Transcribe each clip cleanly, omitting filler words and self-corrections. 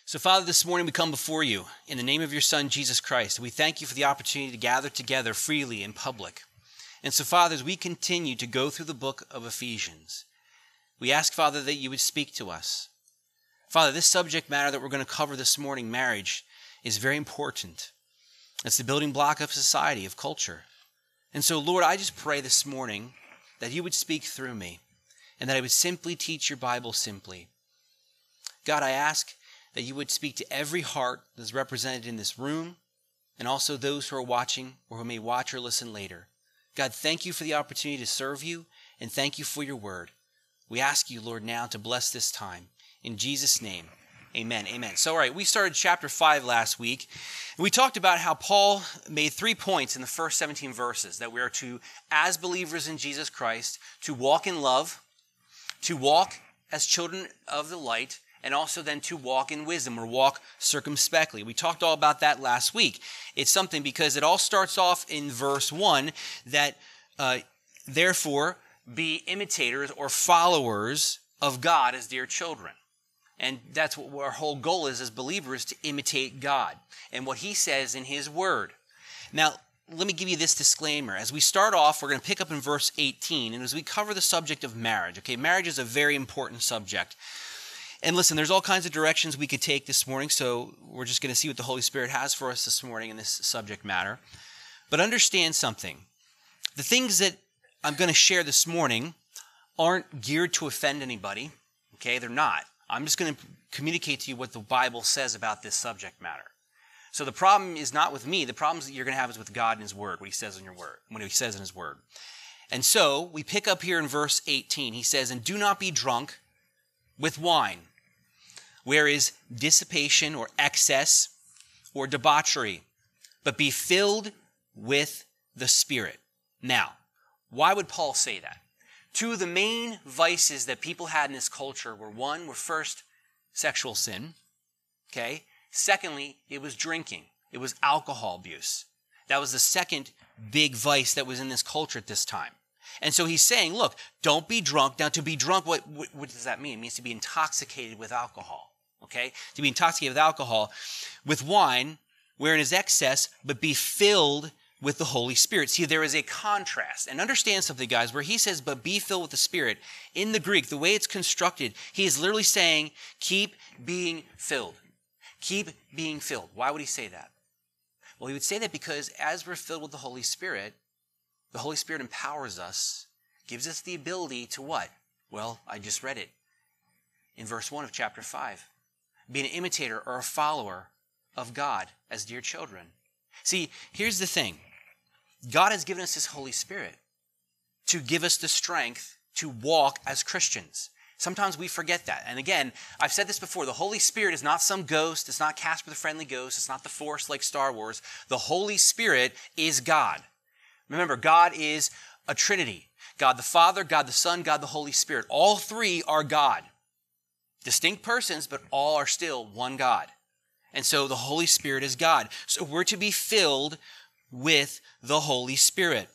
So, Father, this morning we come before you in the name of your Son, Jesus Christ. We thank you for the opportunity to gather together freely in public. And so, Father, as we continue to go through the book of Ephesians, we ask, Father, that you would speak to us. Father, this subject matter that we're going to cover this morning, marriage, is very important. It's the building block of society, of culture. And so, Lord, I just pray this morning that you would speak through me and that I would simply teach your Bible simply. God, I ask that you would speak to every heart that's represented in this room and also those who are watching or who may watch or listen later. God, thank you for the opportunity to serve you and thank you for your word. We ask you, Lord, now to bless this time. In Jesus' name, amen, amen. So, all right, we started chapter 5 last week, and we talked about how Paul made 3 points in the first 17 verses, that we are to, as believers in Jesus Christ, to walk in love, to walk as children of the light, and also then to walk in wisdom or walk circumspectly. We talked all about that last week. It's something because it all starts off in verse 1 that therefore be imitators or followers of God as dear children. And that's what our whole goal is as believers, to imitate God and what he says in his word. Now, let me give you this disclaimer. As we start off, we're going to pick up in verse 18, and as we cover the subject of marriage, okay, marriage is a very important subject. And listen, there's all kinds of directions we could take this morning, so we're just going to see what the Holy Spirit has for us this morning in this subject matter. But understand something. The things that I'm going to share this morning aren't geared to offend anybody, okay? They're not. I'm just going to communicate to you what the Bible says about this subject matter. So the problem is not with me. The problems that you're going to have is with God and his word, what he says in your word, what he says in his word. And so we pick up here in verse 18. He says, "And do not be drunk with wine, where is dissipation or excess or debauchery, but be filled with the Spirit." Now, why would Paul say that? Two of the main vices that people had in this culture were first, sexual sin, okay? Secondly, it was drinking. It was alcohol abuse. That was the second big vice that was in this culture at this time. And so he's saying, look, don't be drunk. Now, to be drunk, what does that mean? It means to be intoxicated with alcohol. Okay? To be intoxicated with alcohol, with wine, wherein is excess, but be filled with the Holy Spirit. See, there is a contrast. And understand something, guys, where he says, but be filled with the Spirit. In the Greek, the way it's constructed, he is literally saying, keep being filled. Keep being filled. Why would he say that? Well, he would say that because as we're filled with the Holy Spirit empowers us, gives us the ability to what? Well, I just read it in verse 1 of chapter 5. Be an imitator or a follower of God as dear children. See, here's the thing. God has given us his Holy Spirit to give us the strength to walk as Christians. Sometimes we forget that. And again, I've said this before, the Holy Spirit is not some ghost. It's not Casper the Friendly Ghost. It's not the Force like Star Wars. The Holy Spirit is God. Remember, God is a Trinity. God the Father, God the Son, God the Holy Spirit. All three are God. Distinct persons, but all are still one God. And so the Holy Spirit is God. So we're to be filled with the Holy Spirit.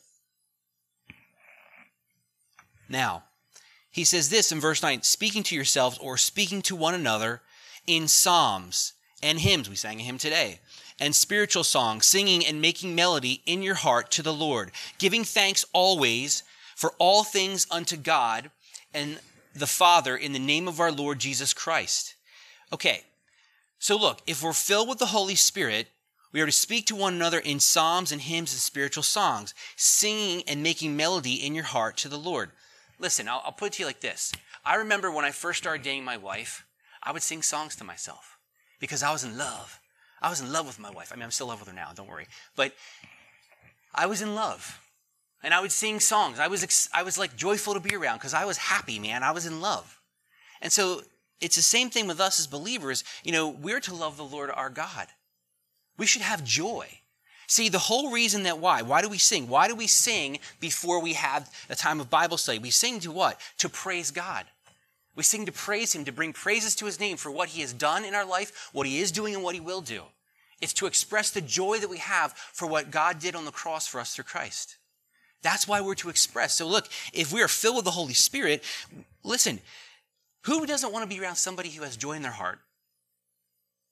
Now, he says this in verse 9, speaking to yourselves or speaking to one another in psalms and hymns, we sang a hymn today, and spiritual songs, singing and making melody in your heart to the Lord, giving thanks always for all things unto God and the Father in the name of our Lord Jesus Christ. Okay, so look, if we're filled with the Holy Spirit, we are to speak to one another in psalms and hymns and spiritual songs, singing and making melody in your heart to the Lord. Listen, I'll put it to you like this. I remember when I first started dating my wife, I would sing songs to myself because I was in love. I was in love with my wife. I mean, I'm still in love with her now, don't worry. But I was in love. And I would sing songs. I was like joyful to be around because I was happy, man. I was in love. And so it's the same thing with us as believers. You know, we're to love the Lord our God. We should have joy. See, the whole reason that why do we sing? Why do we sing before we have a time of Bible study? We sing to what? To praise God. We sing to praise him, to bring praises to his name for what he has done in our life, what he is doing, and what he will do. It's to express the joy that we have for what God did on the cross for us through Christ. That's why we're to express. So look, if we are filled with the Holy Spirit, listen, who doesn't want to be around somebody who has joy in their heart?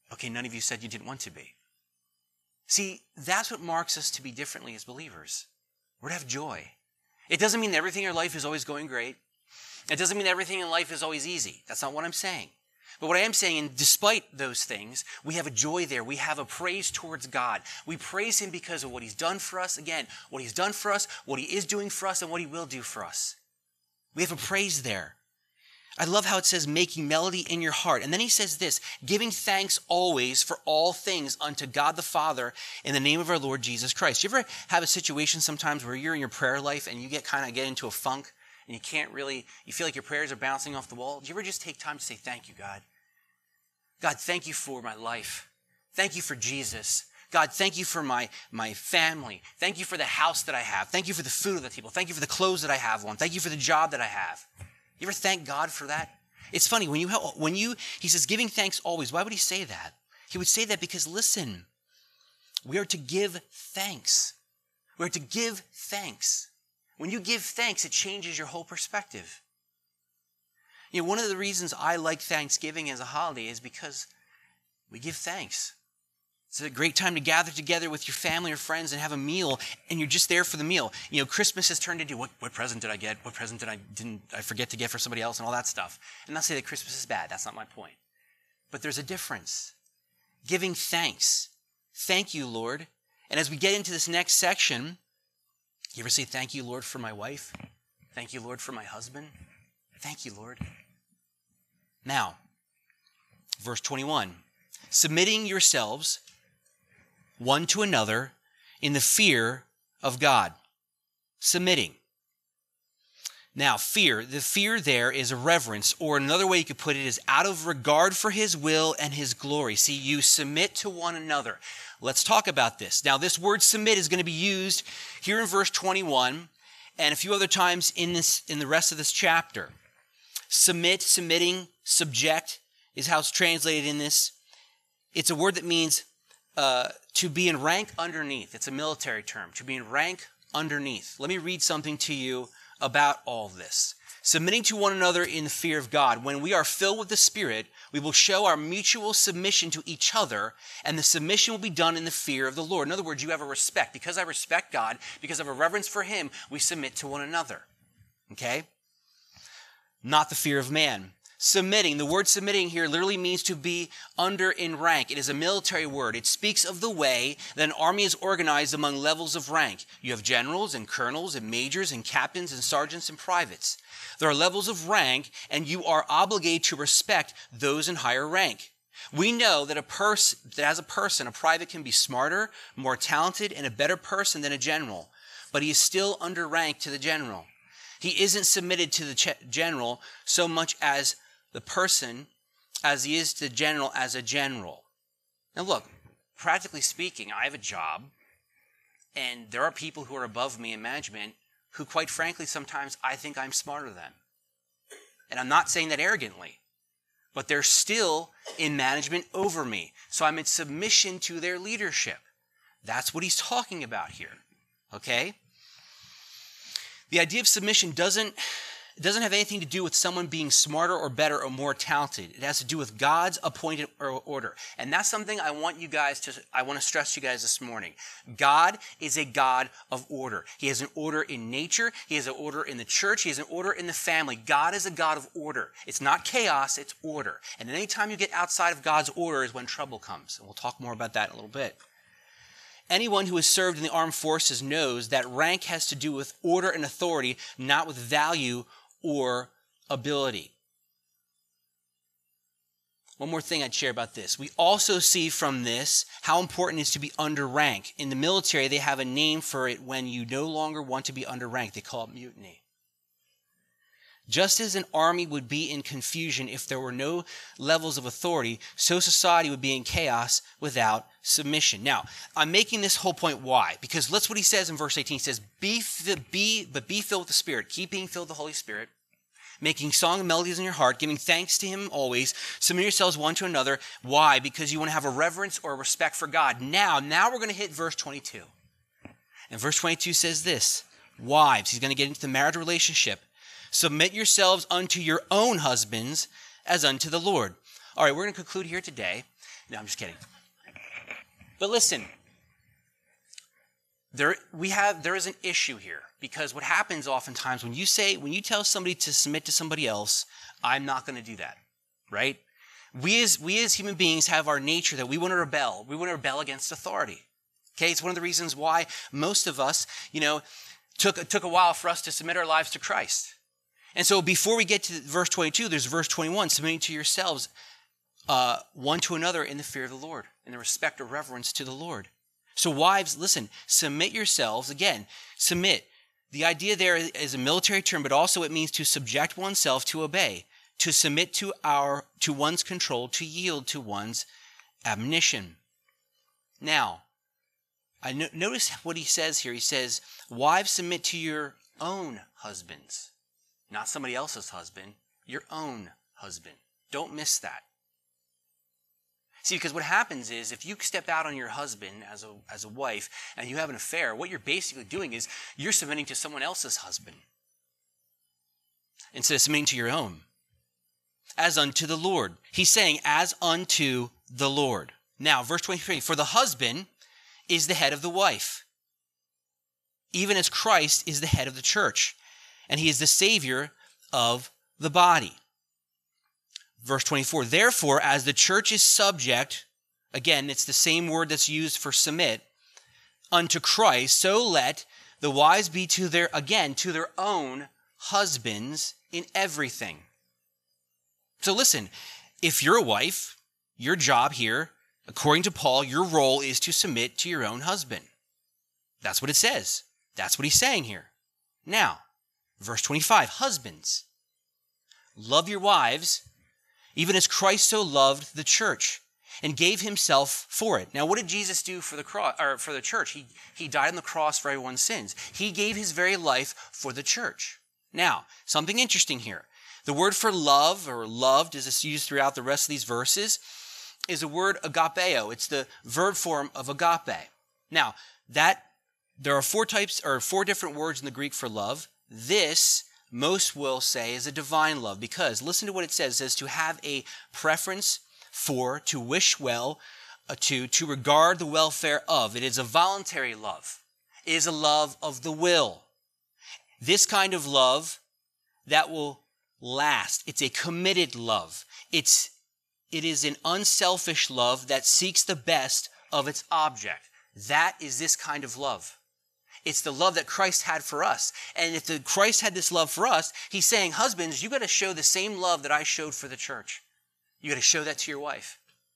Okay, none of you said you didn't want to be. See, that's what marks us to be differently as believers. We're to have joy. It doesn't mean everything in your life is always going great. It doesn't mean everything in life is always easy. That's not what I'm saying. But what I am saying, and despite those things, we have a joy there. We have a praise towards God. We praise him because of what he's done for us. Again, what he's done for us, what he is doing for us, and what he will do for us. We have a praise there. I love how it says, making melody in your heart. And then he says this, giving thanks always for all things unto God the Father in the name of our Lord Jesus Christ. You ever have a situation sometimes where you're in your prayer life and you get into a funk and you feel like your prayers are bouncing off the wall? Do you ever just take time to say, thank you, God? God, thank you for my life. Thank you for Jesus. God, thank you for my family. Thank you for the house that I have. Thank you for the food of the table. Thank you for the clothes that I have on. Thank you for the job that I have. You ever thank God for that? It's funny, he says giving thanks always. Why would he say that? He would say that because, listen, we are to give thanks. We are to give thanks. When you give thanks, it changes your whole perspective. You know, one of the reasons I like Thanksgiving as a holiday is because we give thanks. It's a great time to gather together with your family or friends and have a meal, and you're just there for the meal. You know, Christmas has turned into what present did I get? What present did I forget to get for somebody else and all that stuff. And not say that Christmas is bad. That's not my point. But there's a difference. Giving thanks. Thank you, Lord. And as we get into this next section, you ever say, thank you, Lord, for my wife? Thank you, Lord, for my husband? Thank you, Lord. Now, verse 21. Submitting yourselves one to another in the fear of God. Submitting. Now, the fear there is a reverence, or another way you could put it is out of regard for his will and his glory. See, you submit to one another. Let's talk about this. Now, this word submit is going to be used here in verse 21 and a few other times in the rest of this chapter. Submit, submitting, subject is how it's translated in this. It's a word that means to be in rank underneath. It's a military term, to be in rank underneath. Let me read something to you about all this. Submitting to one another in the fear of God. When we are filled with the Spirit, we will show our mutual submission to each other, and the submission will be done in the fear of the Lord. In other words, you have a respect. Because I respect God, because I have a reverence for him, we submit to one another. Okay? Not the fear of man. Submitting, the word submitting here literally means to be under in rank. It is a military word. It speaks of the way that an army is organized among levels of rank. You have generals and colonels and majors and captains and sergeants and privates. There are levels of rank, and you are obligated to respect those in higher rank. We know that as a person, a private can be smarter, more talented, and a better person than a general, but he is still under rank to the general. He isn't submitted to the general so much as the person as he is to the general as a general. Now look, practically speaking, I have a job, and there are people who are above me in management who, quite frankly, sometimes I think I'm smarter than. And I'm not saying that arrogantly, but they're still in management over me. So I'm in submission to their leadership. That's what he's talking about here. Okay? The idea of submission doesn't have anything to do with someone being smarter or better or more talented. It has to do with God's appointed order. And that's something I want to stress to you guys this morning. God is a God of order. He has an order in nature. He has an order in the church. He has an order in the family. God is a God of order. It's not chaos, it's order. And anytime you get outside of God's order is when trouble comes. And we'll talk more about that in a little bit. Anyone who has served in the armed forces knows that rank has to do with order and authority, not with value or ability. One more thing I'd share about this. We also see from this how important it is to be under rank. In the military, they have a name for it when you no longer want to be under rank. They call it mutiny. Just as an army would be in confusion if there were no levels of authority, so society would be in chaos without submission. Now, I'm making this whole point why? Because that's what he says in verse 18. He says, be filled with the Spirit. Keep being filled with the Holy Spirit, making song and melodies in your heart, giving thanks to him always, submit yourselves one to another. Why? Because you want to have a reverence or a respect for God. Now we're going to hit verse 22. And verse 22 says this, wives, he's going to get into the marriage relationship. Submit yourselves unto your own husbands as unto the Lord. All right, we're going to conclude here today. No, I'm just kidding. But listen, there is an issue here, because what happens oftentimes when you tell somebody to submit to somebody else, I'm not going to do that, right? We as human beings have our nature that we want to rebel. We want to rebel against authority. Okay, it's one of the reasons why most of us, took a while for us to submit our lives to Christ. And so before we get to verse 22, there's verse 21, submitting to yourselves one to another in the fear of the Lord, in the respect or reverence to the Lord. So wives, listen, submit yourselves. Again, submit. The idea there is a military term, but also it means to subject oneself, to obey, to submit to one's control, to yield to one's admonition. Now, notice what he says here. He says, wives, submit to your own husbands. Not somebody else's husband, your own husband. Don't miss that. See, because what happens is if you step out on your husband as a wife and you have an affair, what you're basically doing is you're submitting to someone else's husband instead of submitting to your own. As unto the Lord. He's saying, as unto the Lord. Now, verse 23, for the husband is the head of the wife, even as Christ is the head of the church, and he is the Savior of the body. Verse 24, therefore, as the church is subject, again, it's the same word that's used for submit, unto Christ, so let the wives be to their own husbands in everything. So listen, if you're a wife, your job here, according to Paul, your role is to submit to your own husband. That's what it says. That's what he's saying here. Now, verse 25, husbands, love your wives, even as Christ so loved the church and gave himself for it. Now, what did Jesus do for the cross, or for the church? He died on the cross for everyone's sins. He gave his very life for the church. Now, something interesting here. The word for love or loved, as it's used throughout the rest of these verses, is a word agapeo. It's the verb form of agape. Now, there are four different words in the Greek for love. This, most will say, is a divine love, because listen to what it says. It says to have a preference for, to wish well, to regard the welfare of. It is a voluntary love. It is a love of the will. This kind of love that will last. It's a committed love. It is an unselfish love that seeks the best of its object. That is this kind of love. It's the love that Christ had for us. And if Christ had this love for us, he's saying, husbands, you got to show the same love that I showed for the church. You got to show that to your wife.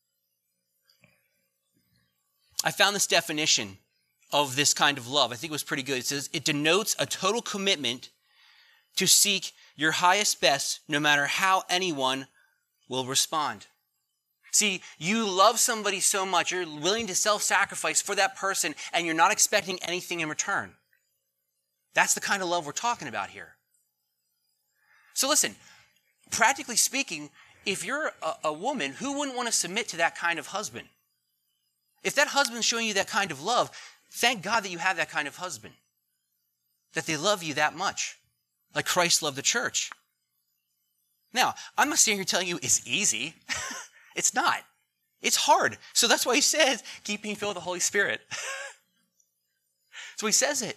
I found this definition of this kind of love. I think it was pretty good. It says, it denotes a total commitment to seek your highest best, no matter how anyone will respond. See, you love somebody so much, you're willing to self-sacrifice for that person, and you're not expecting anything in return. That's the kind of love we're talking about here. So listen, practically speaking, if you're a woman, who wouldn't want to submit to that kind of husband? If that husband's showing you that kind of love, thank God that you have that kind of husband, that they love you that much, like Christ loved the church. Now, I'm not sitting here telling you it's easy. It's not. It's hard. So that's why he says, keep being filled with the Holy Spirit. So he says it.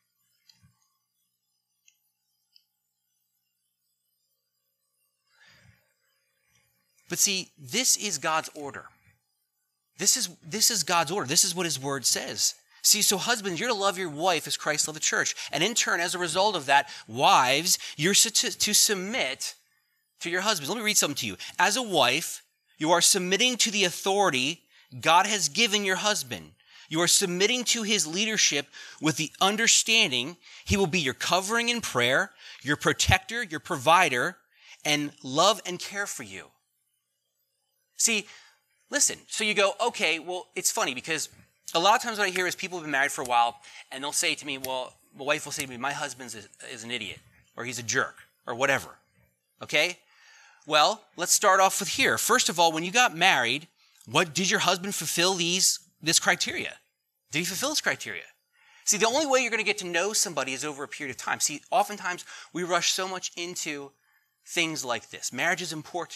But see, this is God's order. This is God's order. This is what his word says. See, so husbands, you're to love your wife as Christ loved the church. And in turn, as a result of that, wives, you're to submit to your husbands. Let me read something to you. As a wife, you are submitting to the authority God has given your husband. You are submitting to his leadership with the understanding he will be your covering in prayer, your protector, your provider, and love and care for you. See, listen, so you go, okay, well, it's funny because a lot of times what I hear is people have been married for a while and they'll say to me, well, my wife will say to me, my husband is an idiot or he's a jerk or whatever, okay? Well, let's start off with here. First of all, when you got married, did your husband fulfill this criteria? Did he fulfill this criteria? See, the only way you're going to get to know somebody is over a period of time. See, oftentimes we rush so much into things like this. Marriage is important,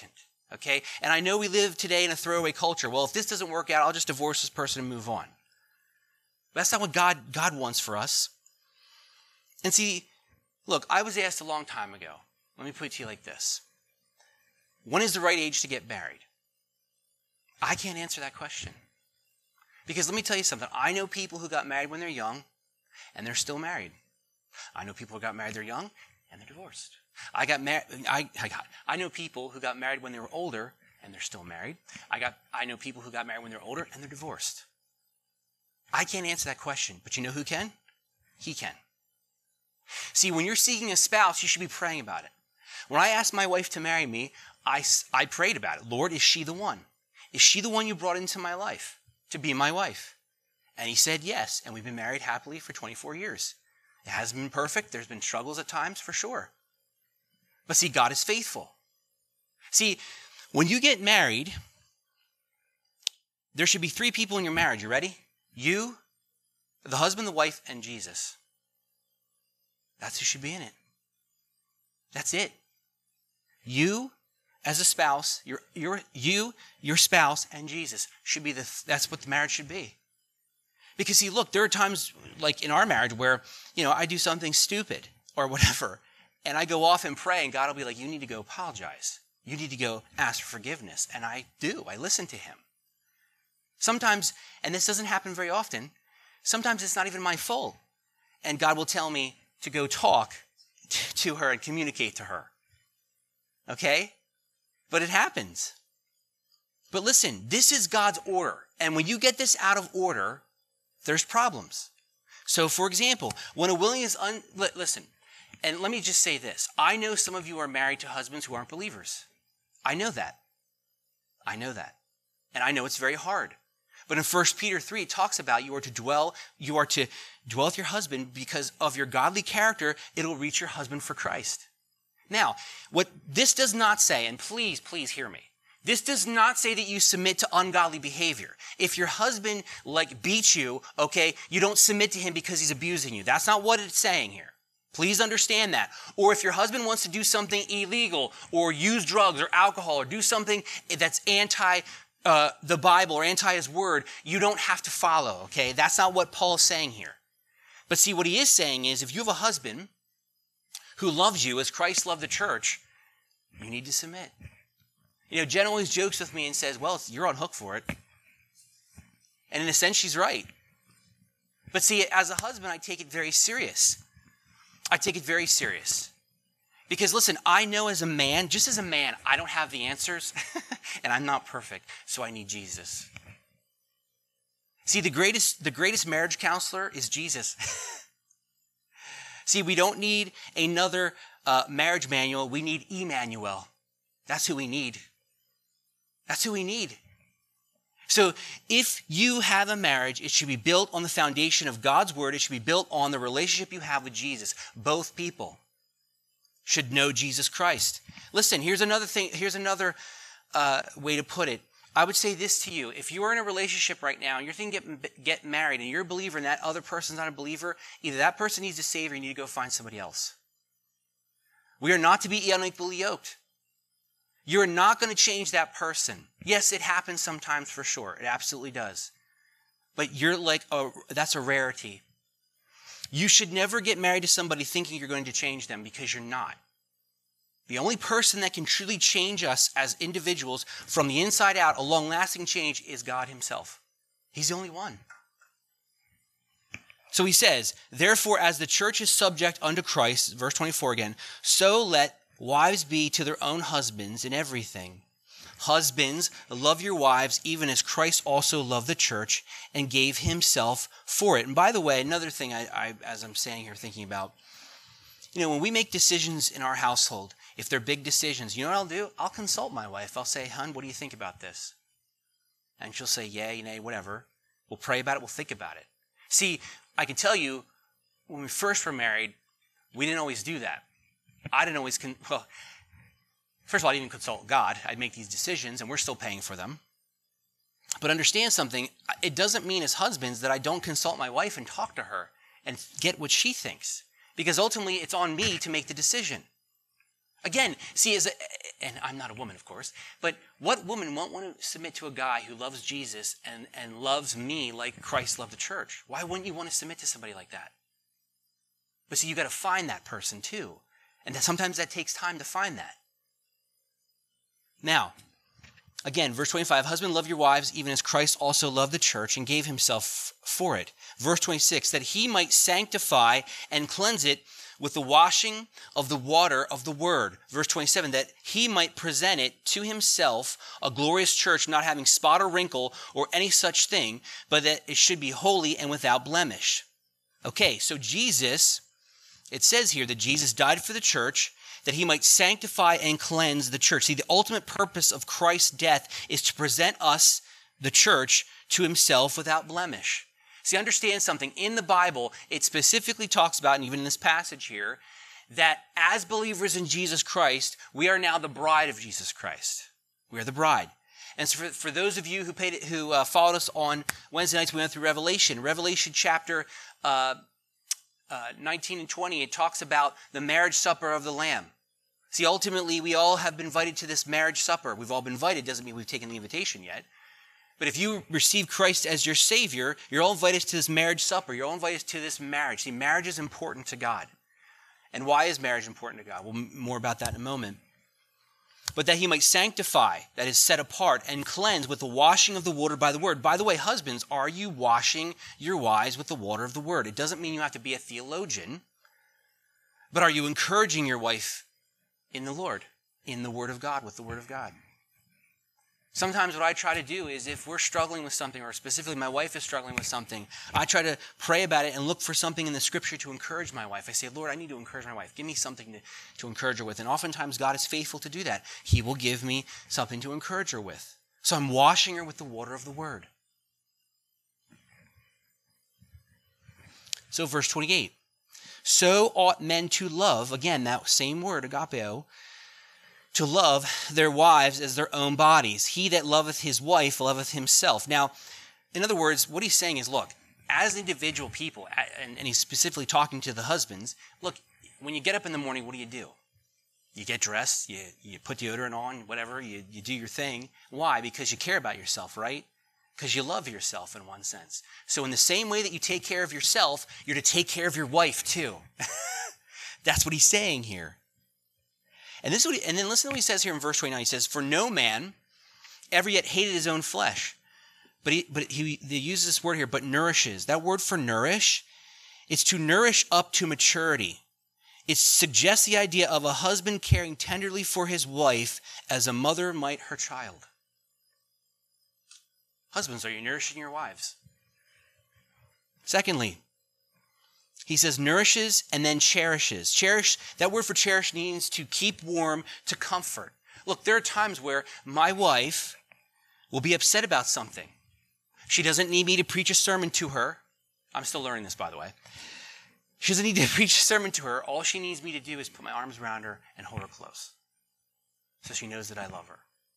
Okay? And I know we live today in a throwaway culture. Well, if this doesn't work out, I'll just divorce this person and move on. But that's not what God wants for us. And see, look, I was asked a long time ago. Let me put it to you like this. When is the right age to get married? I can't answer that question. Because let me tell you something. I know people who got married when they're young, and they're still married. I know people who got married, they're young, and they're divorced. I know people who got married when they were older, and they're still married. I know people who got married when they're older, and they're divorced. I can't answer that question, but you know who can? He can. See, when you're seeking a spouse, you should be praying about it. When I asked my wife to marry me, I prayed about it. Lord, is she the one? Is she the one you brought into my life to be my wife? And he said yes, and we've been married happily for 24 years. It hasn't been perfect. There's been struggles at times, for sure. But see, God is faithful. See, when you get married, there should be 3 people in your marriage. You ready? You, the husband, the wife, and Jesus. That's who should be in it. That's it. You, as a spouse, your spouse, and Jesus should be that's what the marriage should be. Because see, look, there are times like in our marriage where, I do something stupid or whatever, and I go off and pray, and God will be like, you need to go apologize. You need to go ask for forgiveness. And I do. I listen to him. Sometimes, and this doesn't happen very often, sometimes it's not even my fault. And God will tell me to go talk to her and communicate to her. Okay? But it happens. But listen, this is God's order. And when you get this out of order, there's problems. So, for example, when a willing is listen, and let me just say this. I know some of you are married to husbands who aren't believers. I know that. And I know it's very hard. But in 1 Peter 3, it talks about you are to dwell with your husband because of your godly character, it'll reach your husband for Christ. Now, what this does not say, and please hear me, this does not say that you submit to ungodly behavior. If your husband beats you, okay, you don't submit to him because he's abusing you. That's not what it's saying here. Please understand that. Or if your husband wants to do something illegal or use drugs or alcohol or do something that's anti the Bible or anti his word, you don't have to follow, okay? That's not what Paul is saying here. But see, what he is saying is if you have a husband who loves you as Christ loved the church, you need to submit. Jen always jokes with me and says, well, you're on hook for it. And in a sense, she's right. But see, as a husband, I take it very serious. Because listen, I know as a man, just as a man, I don't have the answers and I'm not perfect, so I need Jesus. See, the greatest marriage counselor is Jesus. See, we don't need another marriage manual. We need Emmanuel. That's who we need. So if you have a marriage, it should be built on the foundation of God's word. It should be built on the relationship you have with Jesus. Both people should know Jesus Christ. Listen, here's another way to put it. I would say this to you. If you are in a relationship right now and you're thinking get married and you're a believer and that other person's not a believer, either that person needs a savior or you need to go find somebody else. We are not to be unequally yoked. You're not going to change that person. Yes, it happens sometimes for sure. It absolutely does. But that's a rarity. You should never get married to somebody thinking you're going to change them because you're not. The only person that can truly change us as individuals from the inside out, a long-lasting change, is God himself. He's the only one. So he says, therefore, as the church is subject unto Christ, verse 24 again, so let wives be to their own husbands in everything. Husbands, love your wives even as Christ also loved the church and gave himself for it. And by the way, another thing I as I'm saying here thinking about, when we make decisions in our household, if they're big decisions, you know what I'll do? I'll consult my wife. I'll say, hon, what do you think about this? And she'll say, yay, nay, whatever. We'll pray about it. We'll think about it. See, I can tell you, when we first were married, we didn't always do that. I didn't always, first of all, I didn't even consult God. I'd make these decisions, and we're still paying for them. But understand something, it doesn't mean as husbands that I don't consult my wife and talk to her and get what she thinks. Because ultimately, it's on me to make the decision. Again, see, and I'm not a woman, of course, but what woman won't want to submit to a guy who loves Jesus and loves me like Christ loved the church? Why wouldn't you want to submit to somebody like that? But see, you got to find that person too. And sometimes that takes time to find that. Now, again, verse 25, husband, love your wives even as Christ also loved the church and gave himself for it. Verse 26, that he might sanctify and cleanse it with the washing of the water of the word. Verse 27, that he might present it to himself, a glorious church, not having spot or wrinkle or any such thing, but that it should be holy and without blemish. Okay, so Jesus, it says here that Jesus died for the church, that he might sanctify and cleanse the church. See, the ultimate purpose of Christ's death is to present us, the church, to himself without blemish. See, understand something. In the Bible, it specifically talks about, and even in this passage here, that as believers in Jesus Christ, we are now the bride of Jesus Christ. We are the bride. And so for those of you who followed us on Wednesday nights, we went through Revelation. Revelation chapter 19 and 20, it talks about the marriage supper of the Lamb. See, ultimately, we all have been invited to this marriage supper. We've all been invited. Doesn't mean we've taken the invitation yet. But if you receive Christ as your Savior, you're all invited to this marriage supper. You're all invited to this marriage. See, marriage is important to God. And why is marriage important to God? Well, more about that in a moment. But that he might sanctify, that is set apart, and cleanse with the washing of the water by the word. By the way, husbands, are you washing your wives with the water of the word? It doesn't mean you have to be a theologian, but are you encouraging your wife in the Lord, in the word of God, with the word of God? Sometimes what I try to do is if we're struggling with something, or specifically my wife is struggling with something, I try to pray about it and look for something in the scripture to encourage my wife. I say, Lord, I need to encourage my wife. Give me something to encourage her with. And oftentimes God is faithful to do that. He will give me something to encourage her with. So I'm washing her with the water of the word. So verse 28. So ought men to love, again, that same word, agapeo, to love their wives as their own bodies. He that loveth his wife loveth himself. Now, in other words, what he's saying is, look, as individual people, and he's specifically talking to the husbands, look, when you get up in the morning, what do? You get dressed, you put deodorant on, whatever, you do your thing. Why? Because you care about yourself, right? Because you love yourself in one sense. So in the same way that you take care of yourself, you're to take care of your wife too. That's what he's saying here. And then listen to what he says here in verse 29. He says, for no man ever yet hated his own flesh. But he uses this word here, but nourishes. That word for nourish, it's to nourish up to maturity. It suggests the idea of a husband caring tenderly for his wife as a mother might her child. Husbands, are you nourishing your wives? Secondly, he says nourishes and then cherishes. Cherish, that word for cherish means to keep warm, to comfort. Look, there are times where my wife will be upset about something. She doesn't need me to preach a sermon to her. I'm still learning this, by the way. She doesn't need to preach a sermon to her. All she needs me to do is put my arms around her and hold her close, so she knows that I love her.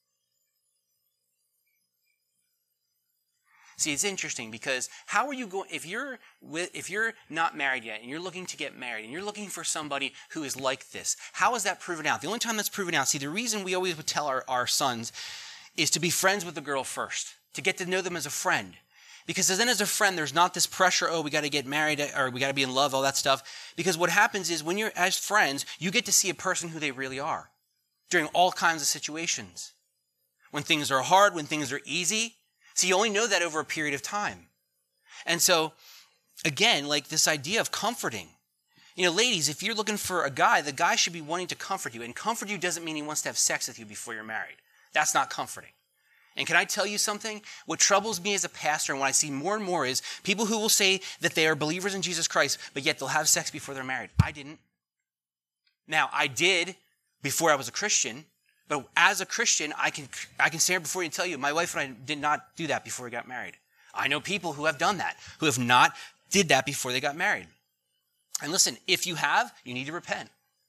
See, it's interesting because how are you going, if you're not married yet and you're looking to get married and you're looking for somebody who is like this, how is that proven out? The only time that's proven out, see, the reason we always would tell our sons is to be friends with the girl first, to get to know them as a friend. Because then as a friend, there's not this pressure, we got to get married or we got to be in love, all that stuff. Because what happens is when you're as friends, you get to see a person who they really are during all kinds of situations. When things are hard, when things are easy. So you only know that over a period of time. And so, again, like this idea of comforting. You know, ladies, if you're looking for a guy, the guy should be wanting to comfort you. And comfort you doesn't mean he wants to have sex with you before you're married. That's not comforting. And can I tell you something? What troubles me as a pastor and what I see more and more is people who will say that they are believers in Jesus Christ, but yet they'll have sex before they're married. I didn't. Now, I did before I was a Christian. But as a Christian, I can stand before you and tell you, my wife and I did not do that before we got married. I know people who have done that, who have not did that before they got married. And listen, if you have, you need to repent.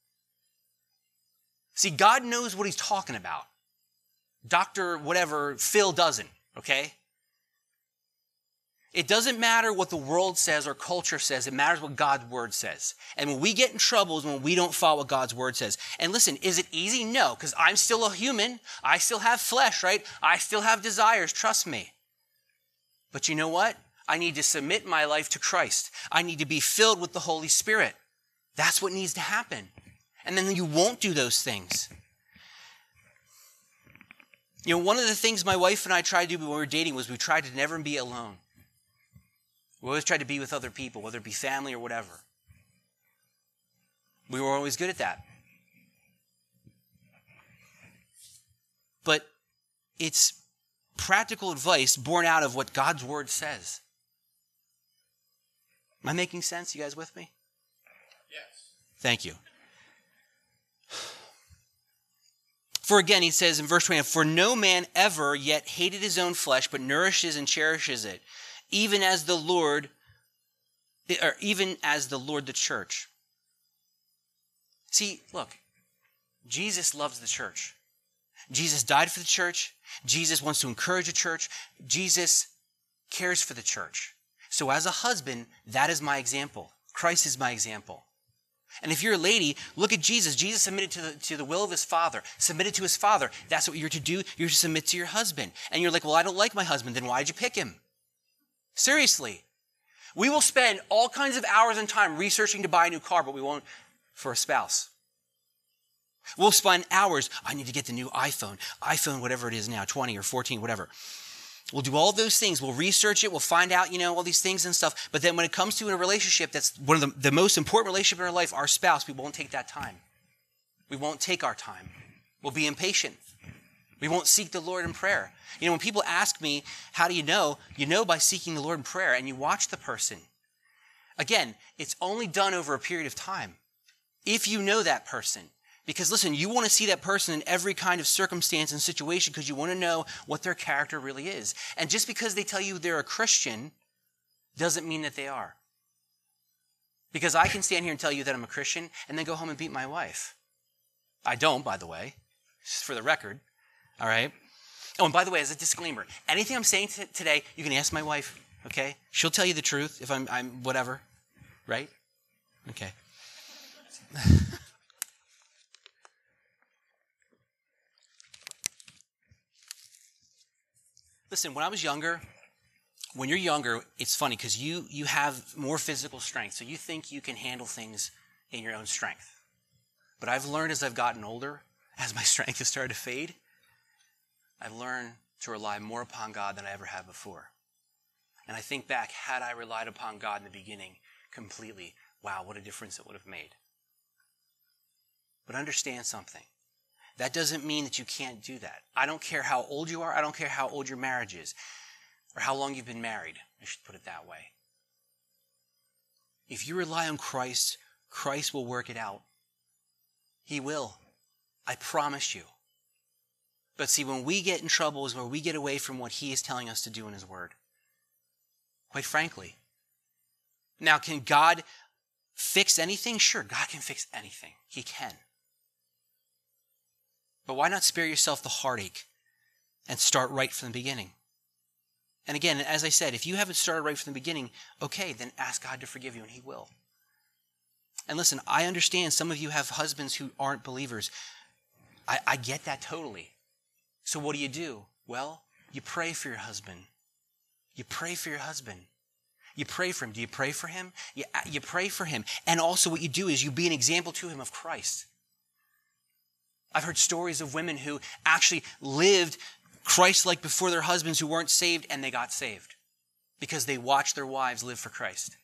See, God knows what he's talking about. Dr. whatever, Phil doesn't, okay? It doesn't matter what the world says or culture says. It matters what God's word says. And when we get in trouble is when we don't follow what God's word says. And listen, is it easy? No, because I'm still a human. I still have flesh, right? I still have desires. Trust me. But you know what? I need to submit my life to Christ. I need to be filled with the Holy Spirit. That's what needs to happen. And then you won't do those things. You know, one of the things my wife and I tried to do when we were dating was we tried to never be alone. We always tried to be with other people, whether it be family or whatever. We were always good at that. But it's practical advice born out of what God's word says. Am I making sense? You guys with me? Yes. Thank you. For again, he says in verse 20, for no man ever yet hated his own flesh, but nourishes and cherishes it, even as the Lord the church. See, look, Jesus loves the church. Jesus died for the church. Jesus wants to encourage the church. Jesus cares for the church. So as a husband, that is my example. Christ is my example. And if you're a lady, look at Jesus. Jesus submitted to the will of his Father, submitted to his Father. That's what you're to do. You're to submit to your husband. And you're like, well, I don't like my husband. Then why did you pick him? Seriously. We will spend all kinds of hours and time researching to buy a new car, but we won't for a spouse. We'll spend hours, I need to get the new iPhone whatever it is now, 20 or 14, whatever. We'll do all those things. We'll research it. We'll find out, all these things and stuff. But then when it comes to a relationship, that's one of the most important relationship in our life, our spouse, we won't take that time. We won't take our time. We'll be impatient. We won't seek the Lord in prayer. When people ask me, how do you know? You know by seeking the Lord in prayer, and you watch the person. Again, it's only done over a period of time. If you know that person. Because listen, you want to see that person in every kind of circumstance and situation because you want to know what their character really is. And just because they tell you they're a Christian doesn't mean that they are. Because I can stand here and tell you that I'm a Christian and then go home and beat my wife. I don't, by the way, just for the record. All right? Oh, and by the way, as a disclaimer, anything I'm saying today, you can ask my wife, okay? She'll tell you the truth if I'm whatever, right? Okay. Listen, when I was younger, when you're younger, it's funny because you have more physical strength, so you think you can handle things in your own strength. But I've learned as I've gotten older, as my strength has started to fade, I've learned to rely more upon God than I ever have before. And I think back, had I relied upon God in the beginning completely, wow, what a difference it would have made. But understand something. That doesn't mean that you can't do that. I don't care how old you are. I don't care how old your marriage is or how long you've been married. I should put it that way. If you rely on Christ, Christ will work it out. He will. I promise you. But see, when we get in trouble is where we get away from what he is telling us to do in his word. Quite frankly. Now, can God fix anything? Sure, God can fix anything. He can. But why not spare yourself the heartache and start right from the beginning? And again, as I said, if you haven't started right from the beginning, okay, then ask God to forgive you and he will. And listen, I understand some of you have husbands who aren't believers. I get that totally. So what do? Well, you pray for your husband. You pray for your husband. You pray for him. Do you pray for him? You pray for him. And also what you do is you be an example to him of Christ. I've heard stories of women who actually lived Christ-like before their husbands who weren't saved, and they got saved because they watched their wives live for Christ.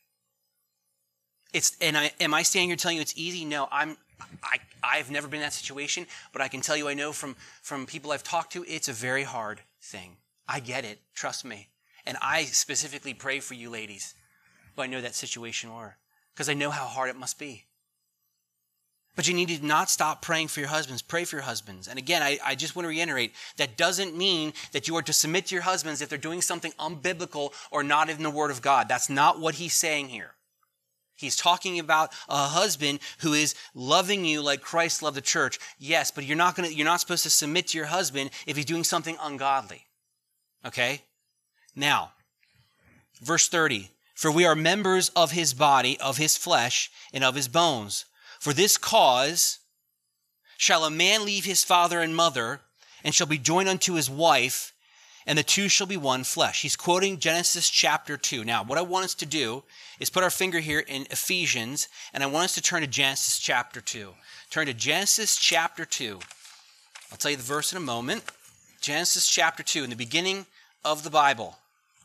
Am I standing here telling you it's easy? No, I've never been in that situation, but I can tell you I know from people I've talked to, it's a very hard thing. I get it. Trust me. And I specifically pray for you ladies who I know that situation are because I know how hard it must be. But you need to not stop praying for your husbands. Pray for your husbands. And again, I just want to reiterate, that doesn't mean that you are to submit to your husbands if they're doing something unbiblical or not in the Word of God. That's not what he's saying here. He's talking about a husband who is loving you like Christ loved the church. Yes, but you're not supposed to submit to your husband if he's doing something ungodly. Okay? Now, Verse 30, for we are members of his body, of his flesh, and of his bones. For this cause shall a man leave his father and mother, and shall be joined unto his wife, and the two shall be one flesh. He's quoting Genesis chapter 2. Now, what I want us to do is put our finger here in Ephesians, and I want us to turn to Genesis chapter 2. Turn to Genesis chapter 2. I'll tell you the verse in a moment. Genesis chapter 2, in the beginning of the Bible.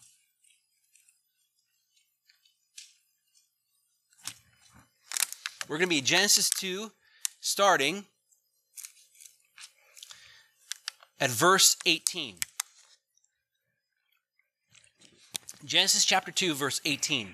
We're going to be Genesis 2, starting at verse 18. Genesis chapter 2, verse 18.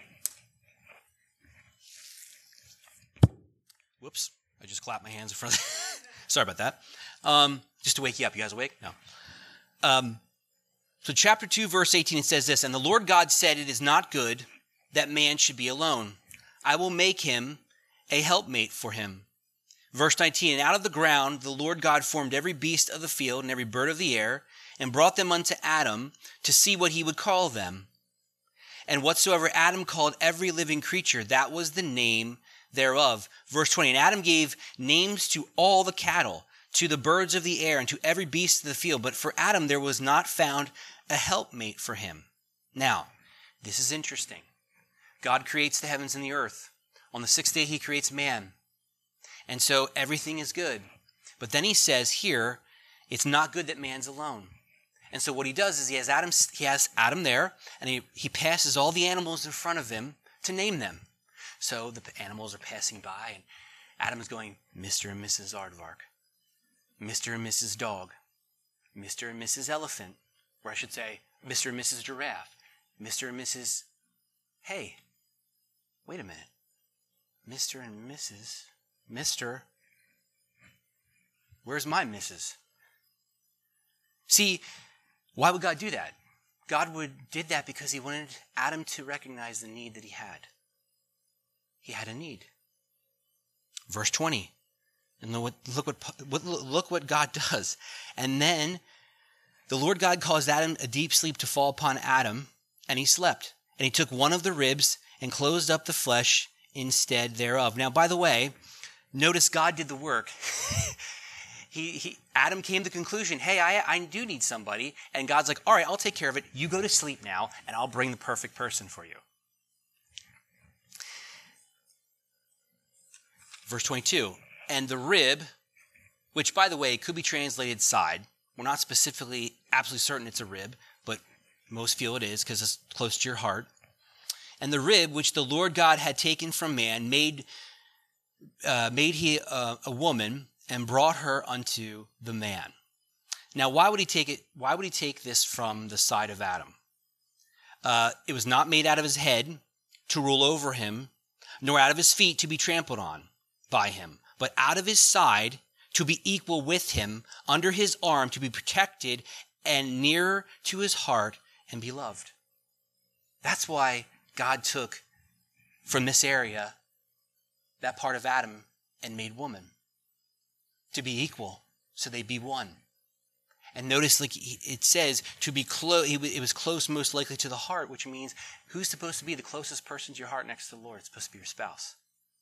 Whoops, I just clapped my hands in front of Sorry about that. Just to wake you up. You guys awake? No. So chapter 2, verse 18, it says this, and the Lord God said, it is not good that man should be alone. I will make him a helpmate for him. Verse 19, and out of the ground the Lord God formed every beast of the field and every bird of the air, and brought them unto Adam to see what he would call them. And whatsoever Adam called every living creature, that was the name thereof. Verse 20, and Adam gave names to all the cattle, to the birds of the air, and to every beast of the field. But for Adam there was not found a helpmate for him. Now, this is interesting. God creates the heavens and the earth. On the sixth day he creates man. And so everything is good. But then he says here, it's not good that man's alone. And so what he does is he has Adam there, and he passes all the animals in front of him to name them. So the animals are passing by, and Adam is going, Mr. and Mrs. Aardvark, Mr. and Mrs. Dog, Mr. and Mrs. Elephant, or I should say, Mr. and Mrs. Giraffe, Mr. and Mrs. Hey, wait a minute. Mr. and Mrs. Mr. Where's my Mrs.? See, why would God do that? God did that because he wanted Adam to recognize the need that he had. He had a need. Verse 20. And look what God does. And then the Lord God caused Adam a deep sleep to fall upon Adam, and he slept. And he took one of the ribs and closed up the flesh instead thereof. Now, by the way, notice God did the work. Adam came to the conclusion, hey, I do need somebody. And God's like, all right, I'll take care of it. You go to sleep now, and I'll bring the perfect person for you. Verse 22, and the rib, which, by the way, could be translated side. We're not specifically absolutely certain it's a rib, but most feel it is because it's close to your heart. And the rib, which the Lord God had taken from man, made he a woman and brought her unto the man. Now, why would he take it? Why would he take this from the side of Adam? It was not made out of his head to rule over him, nor out of his feet to be trampled on by him, but out of his side to be equal with him, under his arm to be protected and nearer to his heart and beloved. That's why God took from this area that part of Adam and made woman to be equal, so they be one. And notice, like it says, to be close. It was close, most likely to the heart, which means who's supposed to be the closest person to your heart next to the Lord? It's supposed to be your spouse.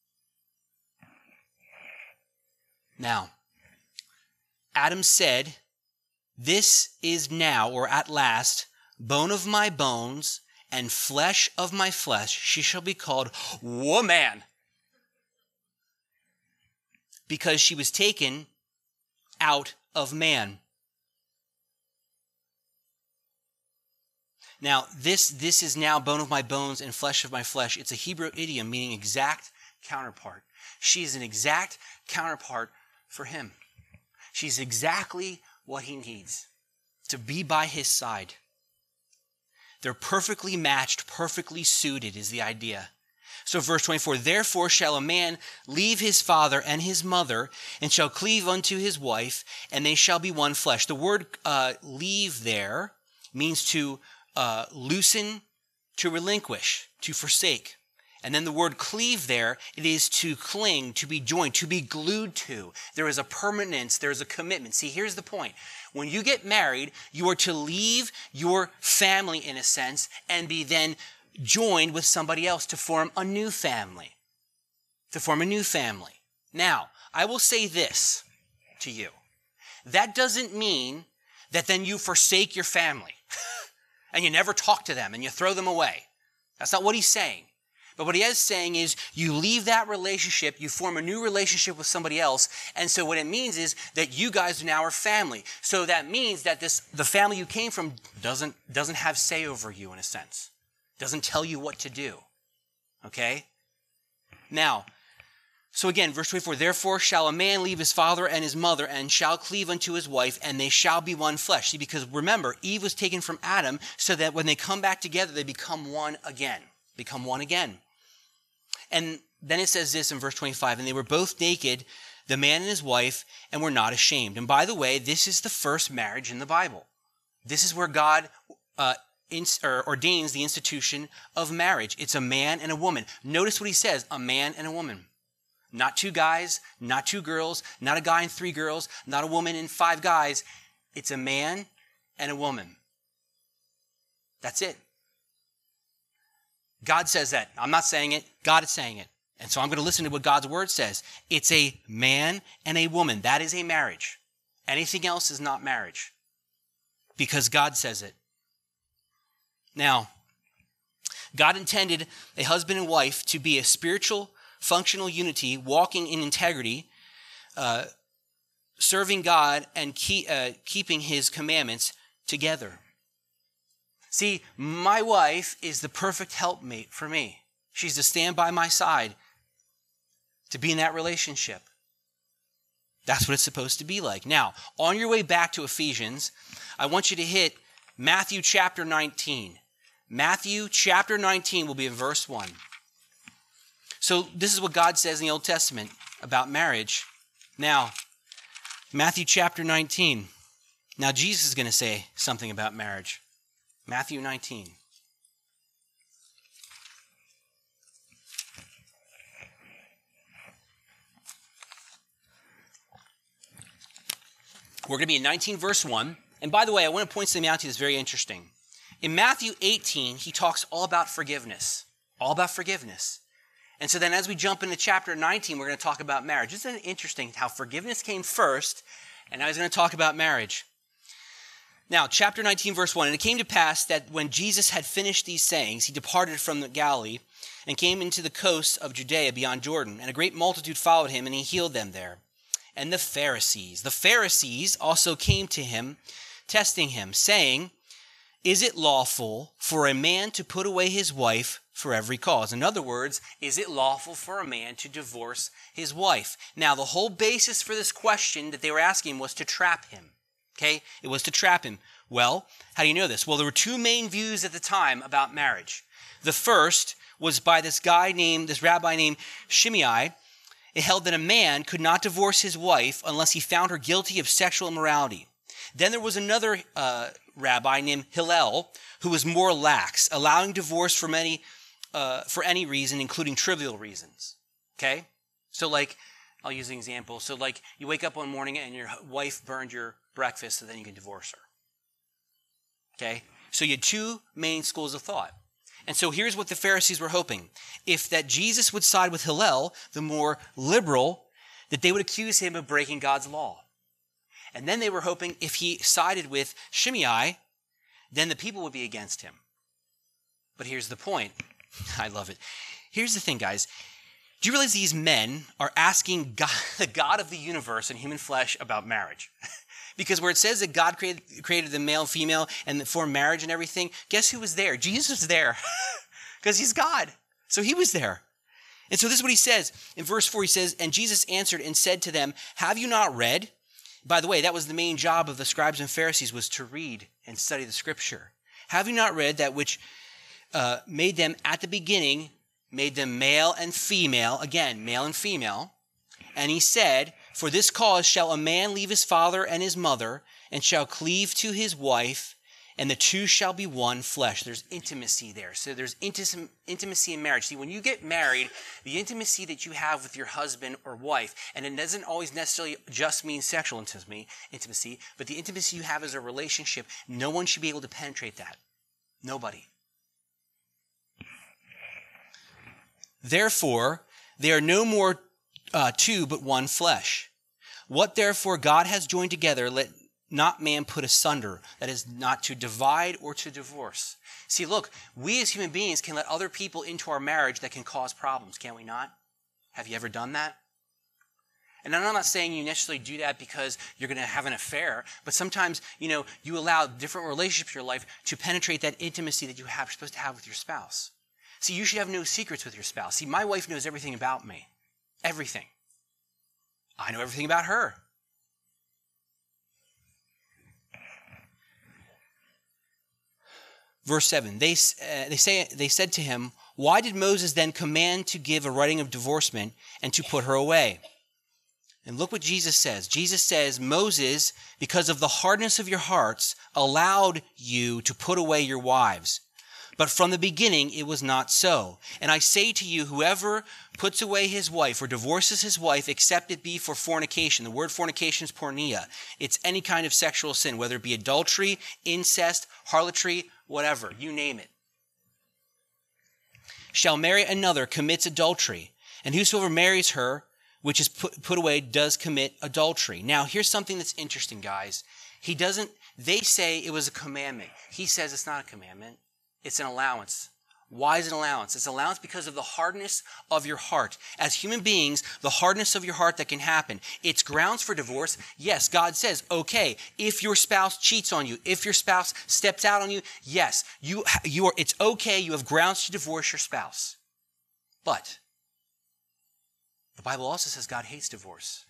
Now, Adam said, "This is now, or at last, bone of my bones and flesh of my flesh. She shall be called woman, because she was taken out of man." Now, this is now bone of my bones and flesh of my flesh. It's a Hebrew idiom meaning exact counterpart. She is an exact counterpart for him. She's exactly what he needs to be by his side. They're perfectly matched, perfectly suited is the idea. So verse 24, "Therefore shall a man leave his father and his mother, and shall cleave unto his wife, and they shall be one flesh." The word leave there means to loosen, to relinquish, to forsake. And then the word cleave there, it is to cling, to be joined, to be glued to. There is a permanence, there is a commitment. See, here's the point. When you get married, you are to leave your family, in a sense, and be then joined with somebody else to form a new family. Now, I will say this to you. That doesn't mean that then you forsake your family and you never talk to them and you throw them away. That's not what he's saying. But what he is saying is you leave that relationship, you form a new relationship with somebody else, and so what it means is that you guys now are family. So that means that the family you came from doesn't have say over you in a sense. Doesn't tell you what to do. Okay? Now, so again, verse 24, therefore shall a man leave his father and his mother and shall cleave unto his wife, and they shall be one flesh. See, because remember, Eve was taken from Adam so that when they come back together, they become one again. And then it says this in verse 25, and they were both naked, the man and his wife, and were not ashamed. And by the way, this is the first marriage in the Bible. This is where God ordains the institution of marriage. It's a man and a woman. Notice what he says, a man and a woman. Not two guys, not two girls, not a guy and three girls, not a woman and five guys. It's a man and a woman. That's it. God says that. I'm not saying it. God is saying it. And so I'm going to listen to what God's word says. It's a man and a woman. That is a marriage. Anything else is not marriage. Because God says it. Now, God intended a husband and wife to be a spiritual, functional unity, walking in integrity, serving God and keeping his commandments together. See, my wife is the perfect helpmate for me. She's to stand by my side, to be in that relationship. That's what it's supposed to be like. Now, on your way back to Ephesians, I want you to hit Matthew chapter 19. Matthew chapter 19 will be in verse 1. So this is what God says in the Old Testament about marriage. Now, Matthew chapter 19. Now, Jesus is going to say something about marriage. Matthew 19. We're going to be in 19 verse 1. And by the way, I want to point something out to you that's very interesting. In Matthew 18, he talks all about forgiveness. All about forgiveness. And so then as we jump into chapter 19, we're going to talk about marriage. Isn't it interesting how forgiveness came first, and now he's going to talk about marriage. Now, chapter 19, verse 1, and it came to pass that when Jesus had finished these sayings, he departed from Galilee and came into the coasts of Judea beyond Jordan, and a great multitude followed him, and he healed them there. And the Pharisees also came to him, testing him, saying, is it lawful for a man to put away his wife for every cause? In other words, is it lawful for a man to divorce his wife? Now, the whole basis for this question that they were asking was to trap him. Okay? It was to trap him. Well, how do you know this? Well, there were two main views at the time about marriage. The first was by this rabbi named Shimei. It held that a man could not divorce his wife unless he found her guilty of sexual immorality. Then there was another rabbi named Hillel who was more lax, allowing divorce for any reason, including trivial reasons. Okay? So like, I'll use an example. So like, you wake up one morning and your wife burned your breakfast, so then you can divorce her. Okay? So you had two main schools of thought. And so here's what the Pharisees were hoping. If that Jesus would side with Hillel, the more liberal, that they would accuse him of breaking God's law. And then they were hoping if he sided with Shimei, then the people would be against him. But here's the point. I love it. Here's the thing, guys. Do you realize these men are asking God, the God of the universe and human flesh about marriage? Because where it says that God created the male and female and for marriage and everything, guess who was there? Jesus was there. Because he's God. So he was there. And so this is what he says. In verse 4, he says, and Jesus answered and said to them, have you not read? By the way, that was the main job of the scribes and Pharisees, was to read and study the scripture. Have you not read that which made them at the beginning, made them male and female, again, male and female. And he said, for this cause shall a man leave his father and his mother, and shall cleave to his wife, and the two shall be one flesh. There's intimacy there. So there's intimacy in marriage. See, when you get married, the intimacy that you have with your husband or wife, and it doesn't always necessarily just mean sexual intimacy, but the intimacy you have as a relationship, no one should be able to penetrate that. Nobody. Therefore, they are no more two, but one flesh. What therefore God has joined together, let not man put asunder. That is, not to divide or to divorce. See, look, we as human beings can let other people into our marriage that can cause problems, can we not? Have you ever done that? And I'm not saying you necessarily do that because you're going to have an affair, but sometimes, you allow different relationships in your life to penetrate that intimacy that you're supposed to have with your spouse. See, you should have no secrets with your spouse. See, my wife knows everything about me. Everything. I know everything about her. Verse 7, they said to him, why did Moses then command to give a writing of divorcement and to put her away? And look what Jesus says. Jesus says, Moses, because of the hardness of your hearts, allowed you to put away your wives. But from the beginning it was not so. And I say to you, whoever puts away his wife or divorces his wife, except it be for fornication. The word fornication is porneia. It's any kind of sexual sin, whether it be adultery, incest, harlotry, whatever, you name it. Shall marry another commits adultery. And whosoever marries her, which is put away, does commit adultery. Now, here's something that's interesting, guys. They say it was a commandment. He says it's not a commandment. It's an allowance. Why is it an allowance? It's an allowance because of the hardness of your heart. As human beings, the hardness of your heart that can happen. It's grounds for divorce. Yes, God says, okay, if your spouse cheats on you, if your spouse steps out on you, yes, it's okay, you have grounds to divorce your spouse. But the Bible also says God hates divorce.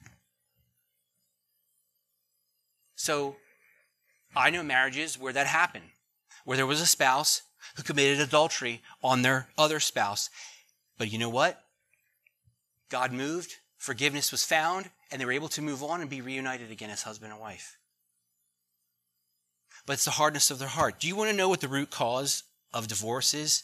So I know marriages where that happened, where there was a spouse who committed adultery on their other spouse. But you know what? God moved, forgiveness was found, and they were able to move on and be reunited again as husband and wife. But it's the hardness of their heart. Do you want to know what the root cause of divorce is?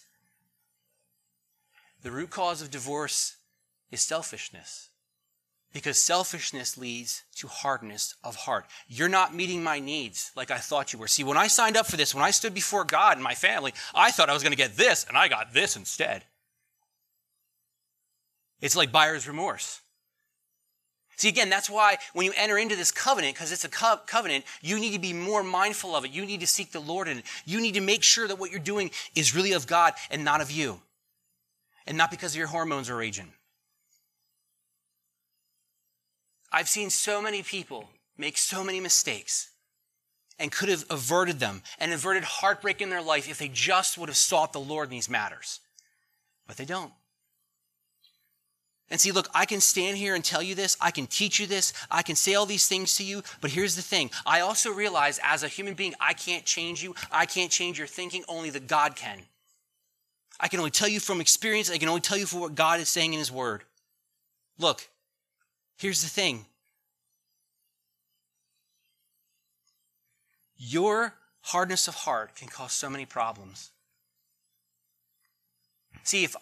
The root cause of divorce is selfishness. Because selfishness leads to hardness of heart. You're not meeting my needs like I thought you were. See, when I signed up for this, when I stood before God and my family, I thought I was going to get this, and I got this instead. It's like buyer's remorse. See, again, that's why when you enter into this covenant, because it's a covenant, you need to be more mindful of it. You need to seek the Lord in it. You need to make sure that what you're doing is really of God and not of you. And not because your hormones are raging. I've seen so many people make so many mistakes and could have averted them and averted heartbreak in their life if they just would have sought the Lord in these matters. But they don't. And see, look, I can stand here and tell you this. I can teach you this. I can say all these things to you. But here's the thing. I also realize as a human being, I can't change you. I can't change your thinking. Only that God can. I can only tell you from experience. I can only tell you for what God is saying in His Word. Look. Here's the thing. Your hardness of heart can cause so many problems. See, if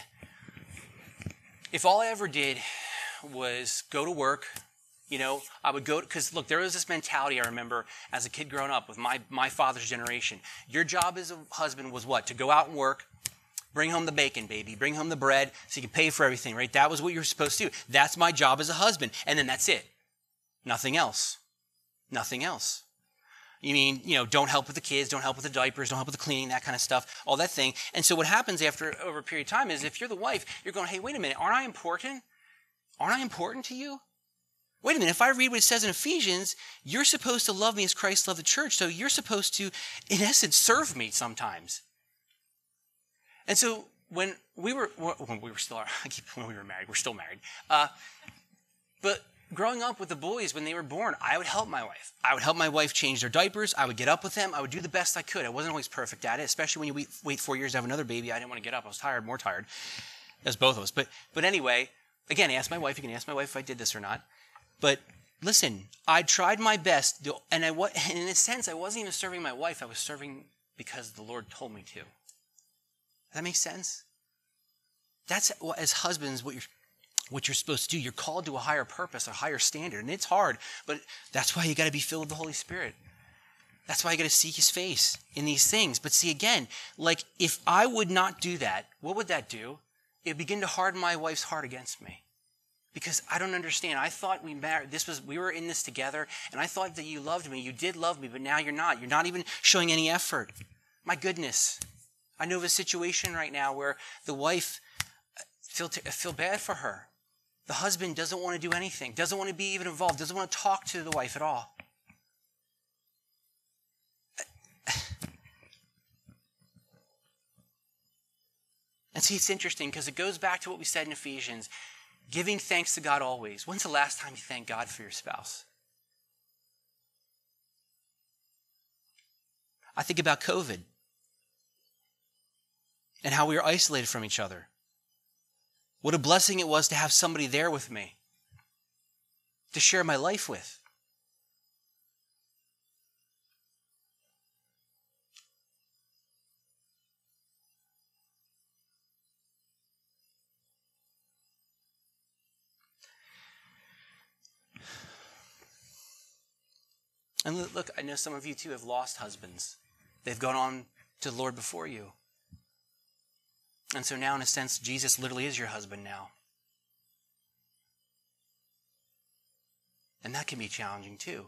all I ever did was go to work, I would go, because look, there was this mentality I remember as a kid growing up with my father's generation. Your job as a husband was what? To go out and work. Bring home the bacon, baby. Bring home the bread so you can pay for everything, right? That was what you were supposed to do. That's my job as a husband. And then that's it. Nothing else. Nothing else. You mean, don't help with the kids, don't help with the diapers, don't help with the cleaning, that kind of stuff, all that thing. And so what happens over a period of time is if you're the wife, you're going, hey, wait a minute, aren't I important? Aren't I important to you? Wait a minute, if I read what it says in Ephesians, you're supposed to love me as Christ loved the church, so you're supposed to, in essence, serve me sometimes. And so when we were married, we're still married. But growing up with the boys, when they were born, I would help my wife. I would help my wife change their diapers. I would get up with them. I would do the best I could. I wasn't always perfect at it, especially when you wait 4 years to have another baby. I didn't want to get up. I was tired, more tired, as both of us. But anyway, again, ask my wife. You can ask my wife if I did this or not. But listen, I tried my best, and in a sense, I wasn't even serving my wife. I was serving because the Lord told me to. Does that make sense? That's as husbands what you're supposed to do. You're called to a higher purpose, a higher standard. And it's hard, but that's why you got to be filled with the Holy Spirit. That's why you got to seek His face in these things. But see, again, like if I would not do that, what would that do? it began to harden my wife's heart against me. Because I don't understand. I thought we were in this together, and I thought that you loved me. You did love me, but now you're not. You're not even showing any effort. My goodness. I know of a situation right now where the wife, feel bad for her. The husband doesn't want to do anything, doesn't want to be even involved, doesn't want to talk to the wife at all. And see, it's interesting because it goes back to what we said in Ephesians. Giving thanks to God always. When's the last time you thanked God for your spouse? I think about COVID and how we were isolated from each other. What a blessing it was to have somebody there with me, to share my life with. And look, I know some of you too have lost husbands. They've gone on to the Lord before you. And so now, in a sense, Jesus literally is your husband now. And that can be challenging too.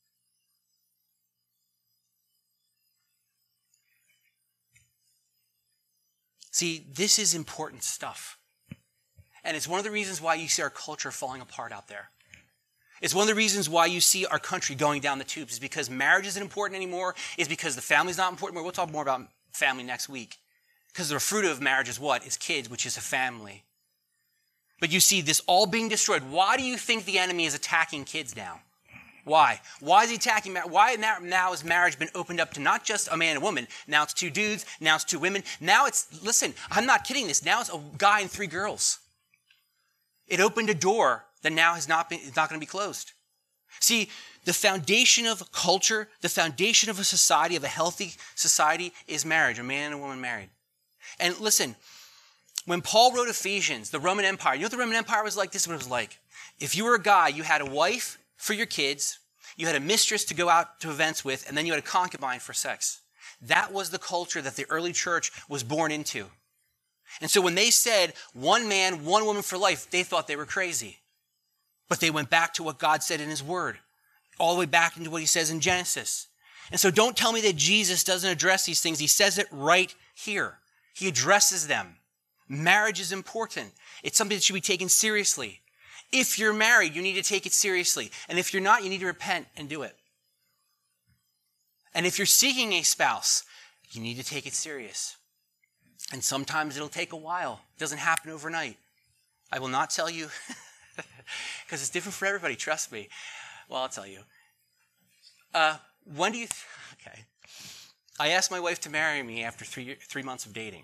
See, this is important stuff. And it's one of the reasons why you see our culture falling apart out there. It's one of the reasons why you see our country going down the tubes, is because marriage isn't important anymore, is because the family's not important anymore. We'll talk more about family next week. Because the fruit of marriage is what? Is kids, which is a family. But you see this all being destroyed. Why do you think the enemy is attacking kids now? Why? Why is he attacking marriage? Why now has marriage been opened up to not just a man and a woman? Now it's 2 dudes. Now it's 2 women. Now it's, listen, I'm not kidding this. Now it's a guy and 3 girls. It opened a door that now is not going to be closed. See, the foundation of a culture, the foundation of a society, of a healthy society, is marriage, a man and a woman married. And listen, when Paul wrote Ephesians, the Roman Empire, you know what the Roman Empire was like? This is what it was like. If you were a guy, you had a wife for your kids, you had a mistress to go out to events with, and then you had a concubine for sex. That was the culture that the early church was born into. And so when they said 1 man, 1 woman for life, they thought they were crazy. But they went back to what God said in his word, all the way back into what he says in Genesis. And so don't tell me that Jesus doesn't address these things. He says it right here. He addresses them. Marriage is important. It's something that should be taken seriously. If you're married, you need to take it seriously. And if you're not, you need to repent and do it. And if you're seeking a spouse, you need to take it serious. And sometimes it'll take a while. It doesn't happen overnight. I will not tell you, because it's different for everybody, trust me. Well, I'll tell you. When do you... Okay. I asked my wife to marry me after 3 months of dating.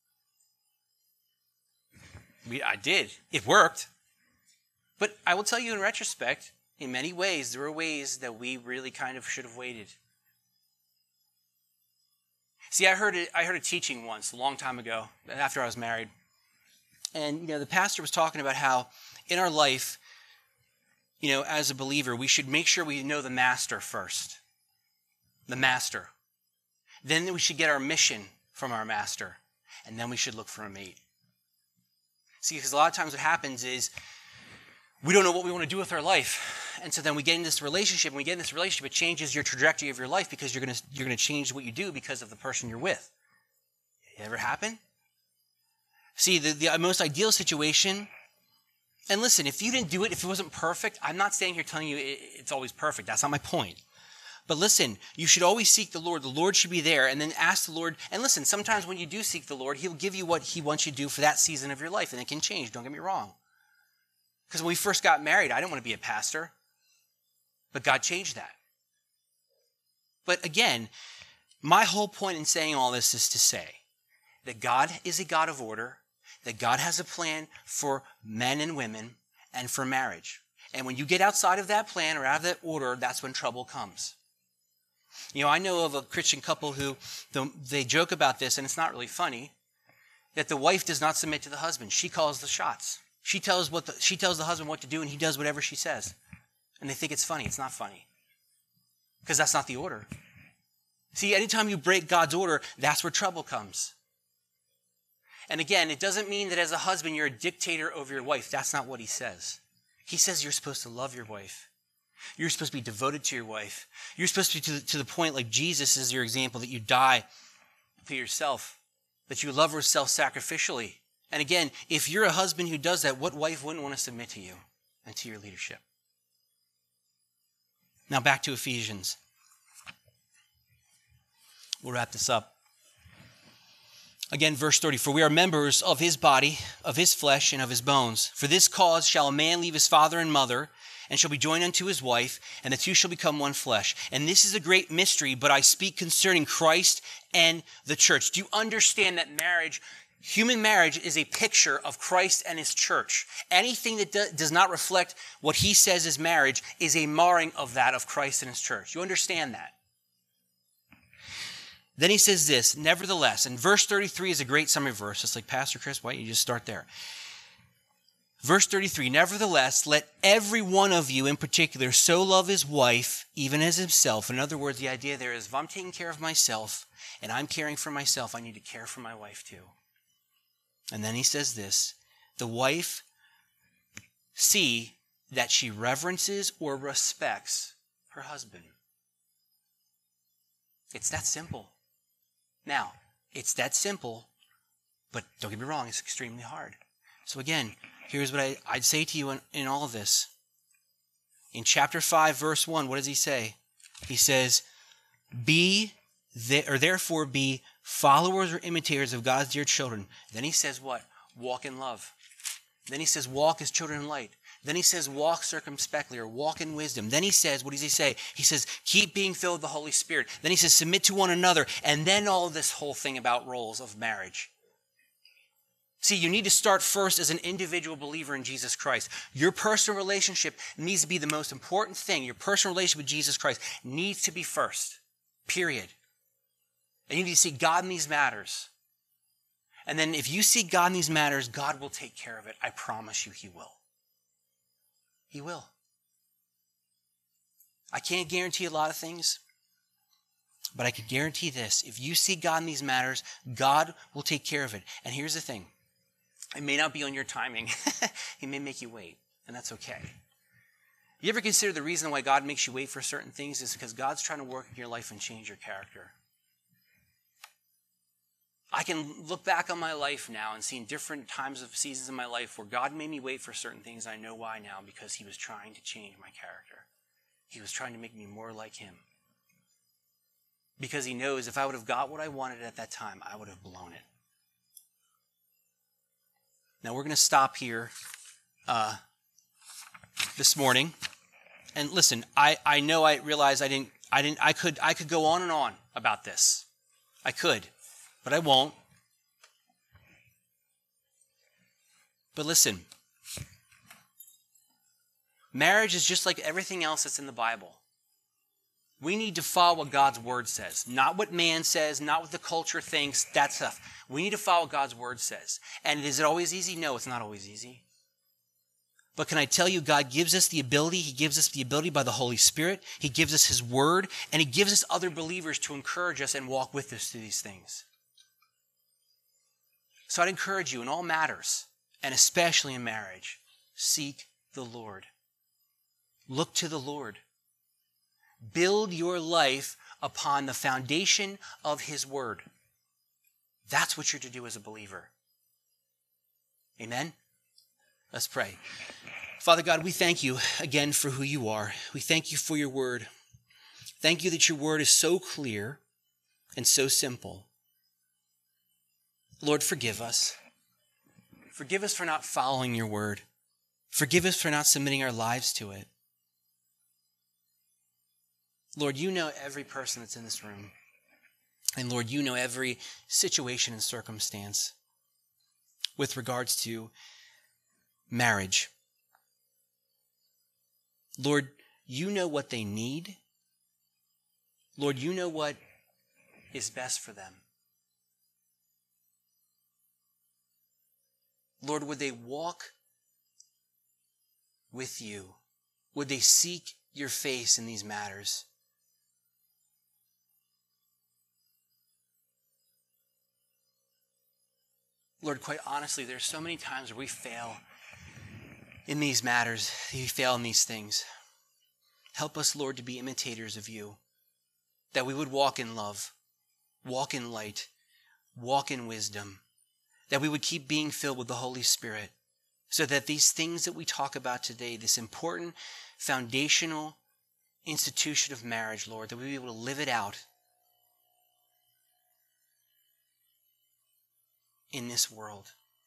I did. It worked. But I will tell you in retrospect, in many ways, there were ways that we really kind of should have waited. See, I heard a teaching once, a long time ago, after I was married. And, the pastor was talking about how in our life, as a believer, we should make sure we know the master first. The master. Then we should get our mission from our master. And then we should look for a mate. See, because a lot of times what happens is we don't know what we want to do with our life. And so then we get in this relationship. When we get in this relationship, it changes your trajectory of your life because you're going to change what you do because of the person you're with. It ever happen? See, the most ideal situation, and listen, if you didn't do it, if it wasn't perfect, I'm not standing here telling you it's always perfect. That's not my point. But listen, you should always seek the Lord. The Lord should be there, and then ask the Lord. And listen, sometimes when you do seek the Lord, he'll give you what he wants you to do for that season of your life, and it can change. Don't get me wrong. Because when we first got married, I didn't want to be a pastor. But God changed that. But again, my whole point in saying all this is to say that God is a God of order, that God has a plan for men and women and for marriage. And when you get outside of that plan or out of that order, that's when trouble comes. I know of a Christian couple who, they joke about this, and it's not really funny, that the wife does not submit to the husband. She calls the shots. She tells the husband what to do, and he does whatever she says. And they think it's funny. It's not funny. Because that's not the order. See, anytime you break God's order, that's where trouble comes. And again, it doesn't mean that as a husband you're a dictator over your wife. That's not what he says. He says you're supposed to love your wife. You're supposed to be devoted to your wife. You're supposed to be to the point, like Jesus is your example, that you die for yourself, that you love her self-sacrificially. And again, if you're a husband who does that, what wife wouldn't want to submit to you and to your leadership? Now back to Ephesians. We'll wrap this up. Again, verse 30, for we are members of his body, of his flesh, and of his bones. For this cause shall a man leave his father and mother, and shall be joined unto his wife, and the two shall become one flesh. And this is a great mystery, but I speak concerning Christ and the church. Do you understand that human marriage is a picture of Christ and his church? Anything that does not reflect what he says is marriage is a marring of that, of Christ and his church. You understand that? Then he says this, nevertheless, and verse 33 is a great summary verse. It's like, Pastor Chris, why don't you just start there? Verse 33, nevertheless, let every one of you in particular so love his wife, even as himself. In other words, the idea there is, if I'm taking care of myself and I'm caring for myself, I need to care for my wife too. And then he says this, the wife see that she reverences or respects her husband. It's that simple. Now, it's that simple, but don't get me wrong, it's extremely hard. So again, here's what I'd say to you in all of this. In chapter 5, verse 1, what does he say? He says, therefore be followers or imitators of God's dear children. Then he says what? Walk in love. Then he says walk as children in light. Then he says walk circumspectly or walk in wisdom. Then he says, what does he say? He says keep being filled with the Holy Spirit. Then he says submit to one another. And then all this whole thing about roles of marriage. See, you need to start first as an individual believer in Jesus Christ. Your personal relationship needs to be the most important thing. Your personal relationship with Jesus Christ needs to be first. Period. And you need to see God in these matters. And then if you see God in these matters, God will take care of it. I promise you he will. He will. I can't guarantee a lot of things, but I can guarantee this. If you see God in these matters, God will take care of it. And here's the thing. It may not be on your timing. He may make you wait, and that's okay. You ever consider the reason why God makes you wait for certain things is because God's trying to work in your life and change your character? I can look back on my life now and see in different times of seasons in my life where God made me wait for certain things. I know why now, because he was trying to change my character. He was trying to make me more like him. Because he knows if I would have got what I wanted at that time, I would have blown it. Now we're going to stop here this morning. And listen, I realize I could go on and on about this. I could. But I won't. But listen, marriage is just like everything else that's in the Bible. We need to follow what God's word says, not what man says, not what the culture thinks, that stuff. We need to follow what God's word says. And is it always easy? No, it's not always easy. But can I tell you, God gives us the ability. He gives us the ability by the Holy Spirit. He gives us his word, and he gives us other believers to encourage us and walk with us through these things. So I'd encourage you in all matters, and especially in marriage, seek the Lord. Look to the Lord. Build your life upon the foundation of his word. That's what you're to do as a believer. Amen? Let's pray. Father God, we thank you again for who you are. We thank you for your word. Thank you that your word is so clear and so simple. Lord, forgive us. Forgive us for not following your word. Forgive us for not submitting our lives to it. Lord, you know every person that's in this room. And Lord, you know every situation and circumstance with regards to marriage. Lord, you know what they need. Lord, you know what is best for them. Lord, would they walk with you? Would they seek your face in these matters? Lord, quite honestly, there's so many times where we fail in these matters. We fail in these things. Help us, Lord, to be imitators of you, that we would walk in love, walk in light, walk in wisdom, that we would keep being filled with the Holy Spirit, so that these things that we talk about today, this important foundational institution of marriage, Lord, that we be able to live it out in this world.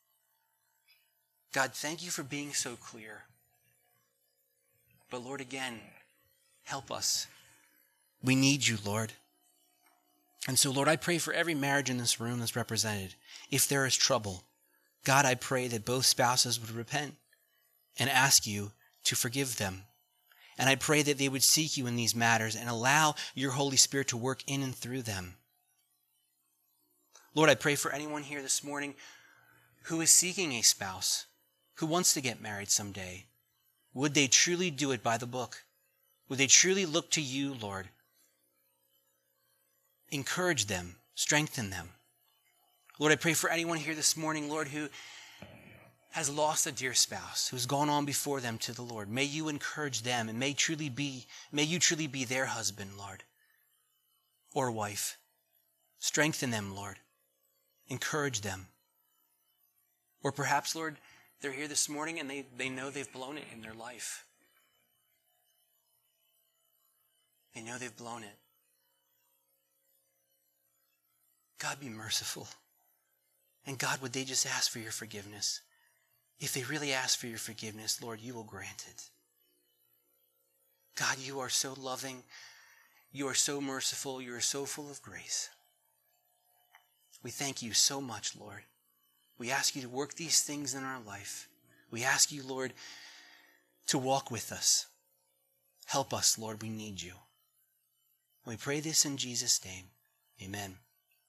God, thank you for being so clear. But Lord, again, help us. We need you, Lord. And so, Lord, I pray for every marriage in this room that's represented. If there is trouble, God, I pray that both spouses would repent and ask you to forgive them. And I pray that they would seek you in these matters and allow your Holy Spirit to work in and through them. Lord, I pray for anyone here this morning who is seeking a spouse, who wants to get married someday. Would they truly do it by the book? Would they truly look to you, Lord? Encourage them, strengthen them. Lord, I pray for anyone here this morning, Lord, who has lost a dear spouse, who's gone on before them to the Lord. May you encourage them, and may you truly be their husband, Lord, or wife. Strengthen them, Lord. Encourage them. Or perhaps, Lord, they're here this morning and they know they've blown it in their life. They know they've blown it. God, be merciful. And God, would they just ask for your forgiveness? If they really ask for your forgiveness, Lord, you will grant it. God, you are so loving. You are so merciful. You are so full of grace. We thank you so much, Lord. We ask you to work these things in our life. We ask you, Lord, to walk with us. Help us, Lord. We need you. We pray this in Jesus' name. Amen.